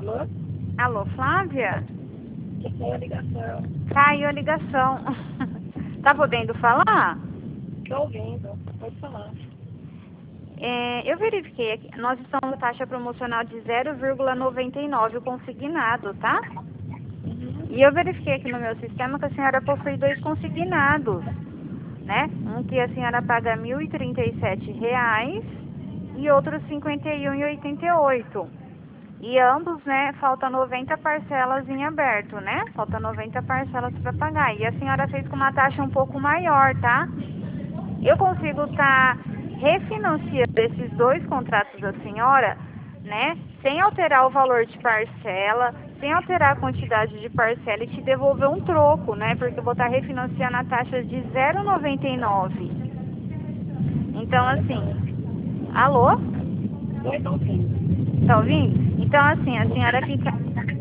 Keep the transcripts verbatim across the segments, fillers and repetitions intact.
Alô? Alô, Flávia? Que foi a ligação? Caiu a ligação. Tá podendo falar? Tô ouvindo. Pode falar. É, eu verifiquei aqui. Nós estamos com taxa promocional de zero vírgula noventa e nove o consignado, tá? Uhum. E eu verifiquei aqui no meu sistema que a senhora possui dois consignados, né? Um que a senhora paga mil e trinta e sete reais e outro cinquenta e um reais e oitenta e oito centavos. E ambos, né, falta noventa parcelas em aberto, né? Falta noventa parcelas para pagar. E a senhora fez com uma taxa um pouco maior, tá? Eu consigo estar refinanciando esses dois contratos da senhora, né? Sem alterar o valor de parcela, sem alterar a quantidade de parcela e te devolver um troco, né? Porque eu vou estar refinanciando a taxa de zero vírgula noventa e nove. Então, assim, alô? Oi, tô ouvindo. Tá ouvindo? Então, assim, a senhora fica...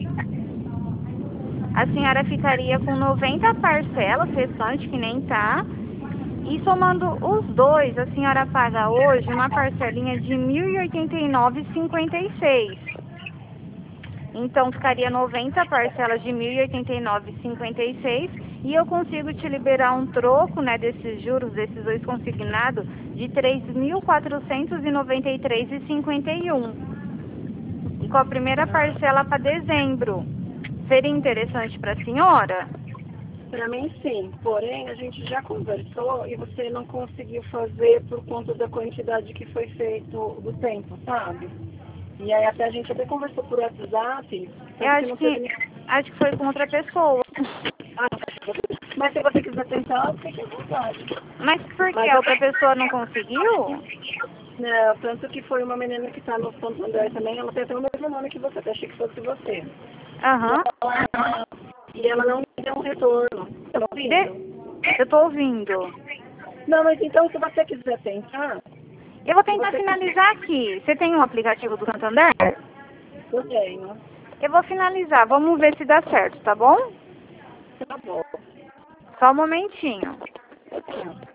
A senhora ficaria com noventa parcelas restantes, que nem tá. E somando os dois, a senhora paga hoje uma parcelinha de mil e oitenta e nove reais e cinquenta e seis centavos. Então, ficaria noventa parcelas de mil e oitenta e nove reais e cinquenta e seis centavos. E eu consigo te liberar um troco, né, desses juros, desses dois consignados, de três mil quatrocentos e noventa e três reais e cinquenta e um centavos. E com a primeira parcela para dezembro. Seria interessante para a senhora? Pra mim, sim. Porém, a gente já conversou e você não conseguiu fazer por conta da quantidade que foi feito do tempo, sabe? E aí até a gente até conversou por WhatsApp. Eu Tanto que acho não que, teve... acho que foi com outra pessoa. Ah, mas se você quiser tentar, fique à vontade. Mas por que Mas a eu... outra pessoa não conseguiu? Não, tanto que foi uma menina que tá no Santander também, ela tem até o mesmo nome que você, até achei que fosse você. E Aham. ela, e ela não me deu um retorno. Tá ouvindo? De... Eu tô ouvindo. Não, mas então se você quiser tentar, Eu vou se tentar você finalizar aqui. Você tem um aplicativo do Santander? eu tenho. Eu vou finalizar. Vamos ver se dá certo, tá bom? Tá bom. Só um momentinho. Tá.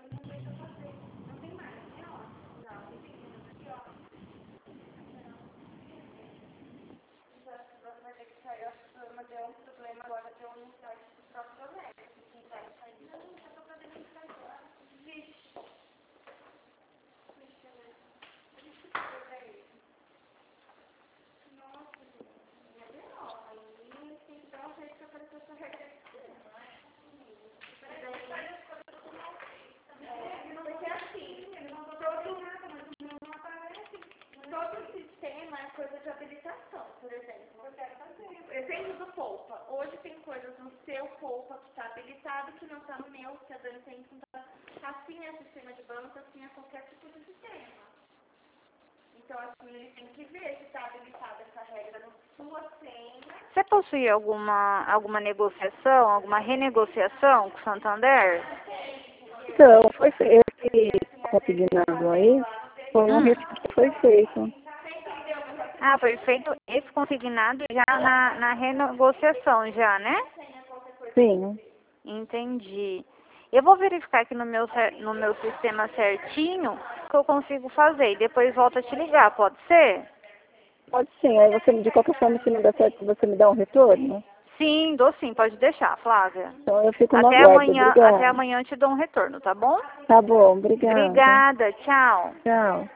Todo sistema é coisa de habilitação, por exemplo. Exemplo do Poupa. Hoje tem coisas no seu Poupa que está habilitado que não está no meu, que a Dani tem que estar. Assim é sistema de banco, assim é qualquer tipo de sistema. Então, assim, ele tem que ver se está habilitada essa regra na sua senha. Você possui alguma, alguma negociação, alguma renegociação com o Santander? Então, foi feito esse consignado aí, foi um Hum. registro que foi feito. Ah, foi feito esse consignado já na, na renegociação já, né? Sim, Entendi. Eu vou verificar aqui no meu, cer- no meu sistema certinho o que eu consigo fazer e depois volto a te ligar, pode ser? pode sim. Aí você, de qualquer forma, se não der certo, você me dá um retorno. Sim, dou sim, pode deixar, Flávia. Então eu fico no Até aguardo. amanhã, até Obrigada. amanhã eu te dou um retorno, tá bom? Tá bom, obrigada. Obrigada, tchau. Tchau.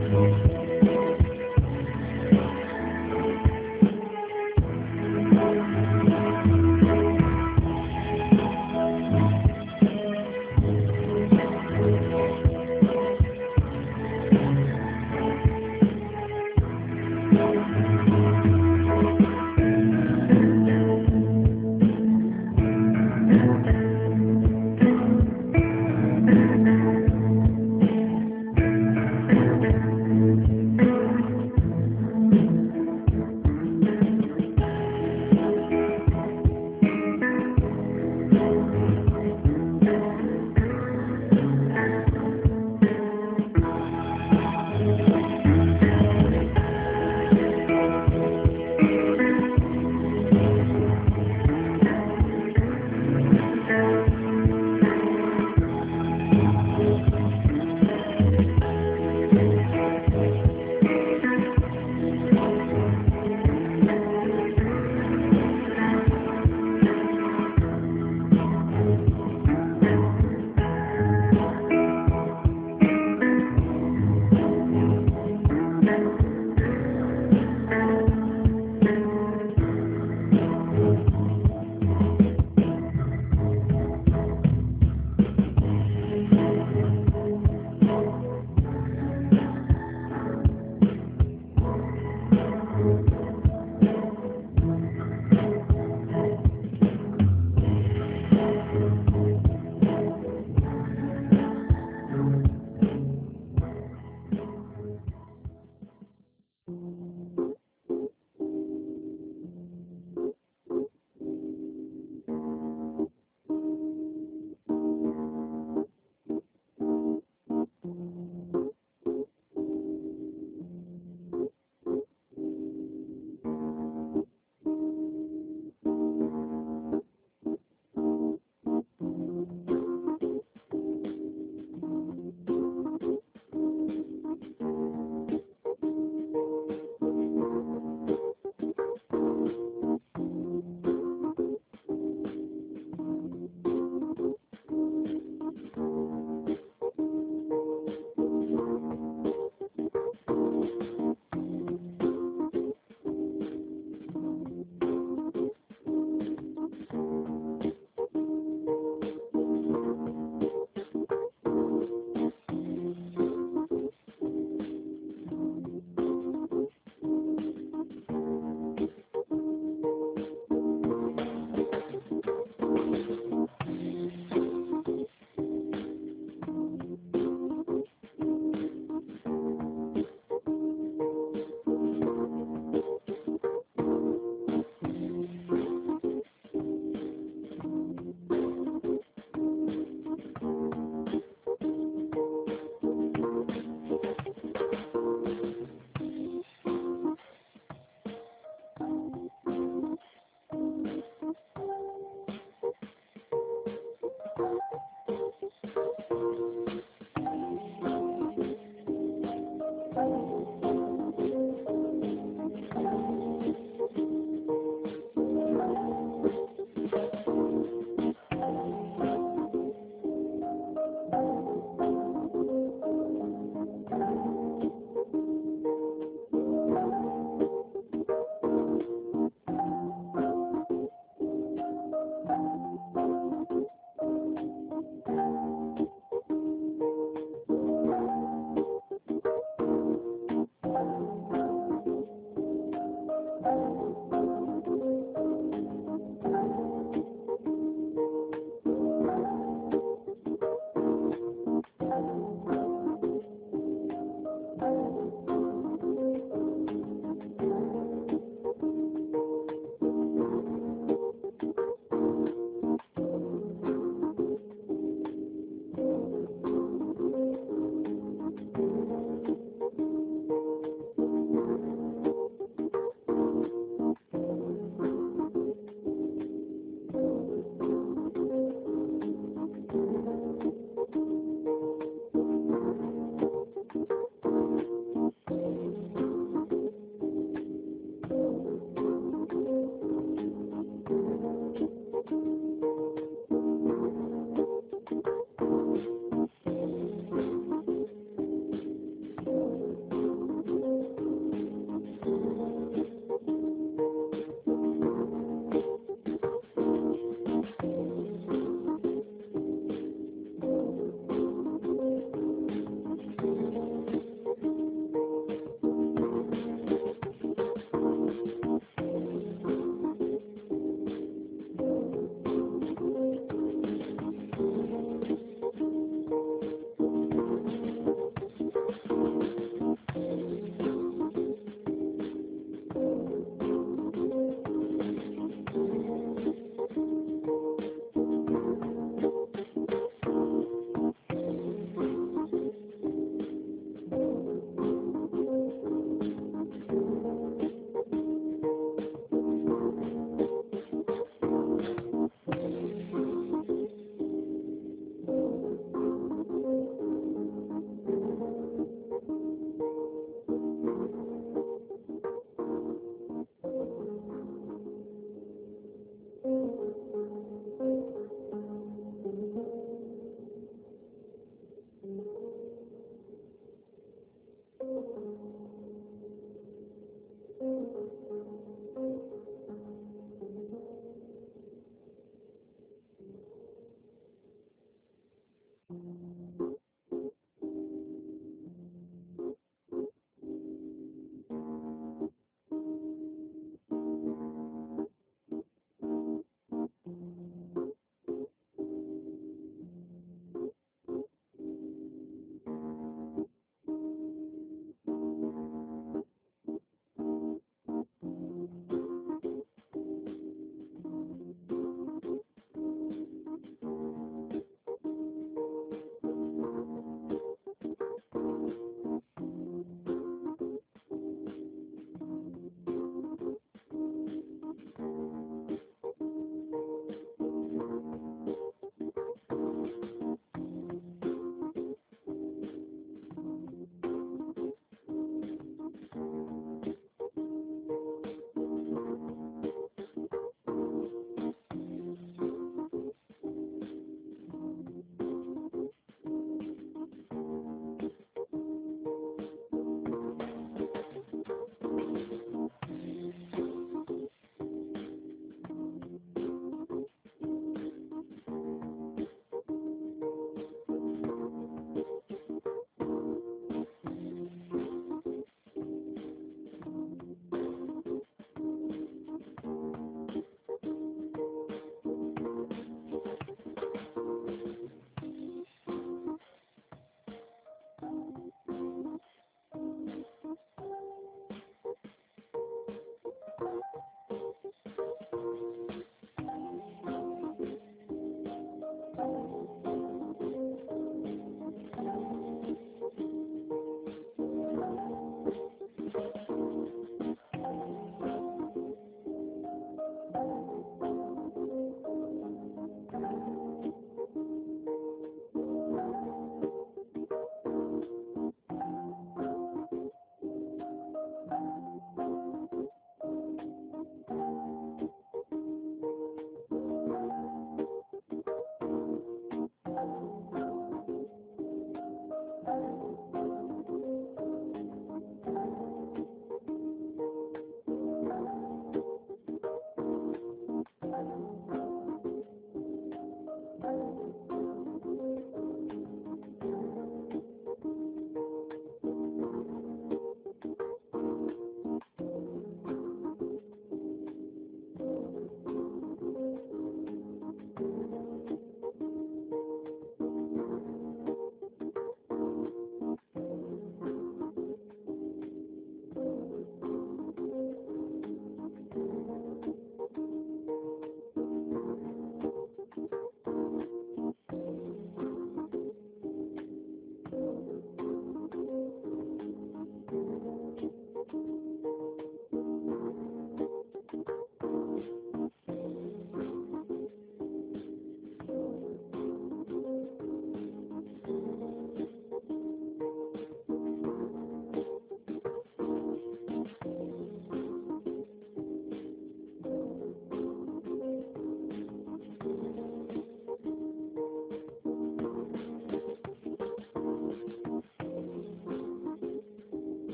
Thank you.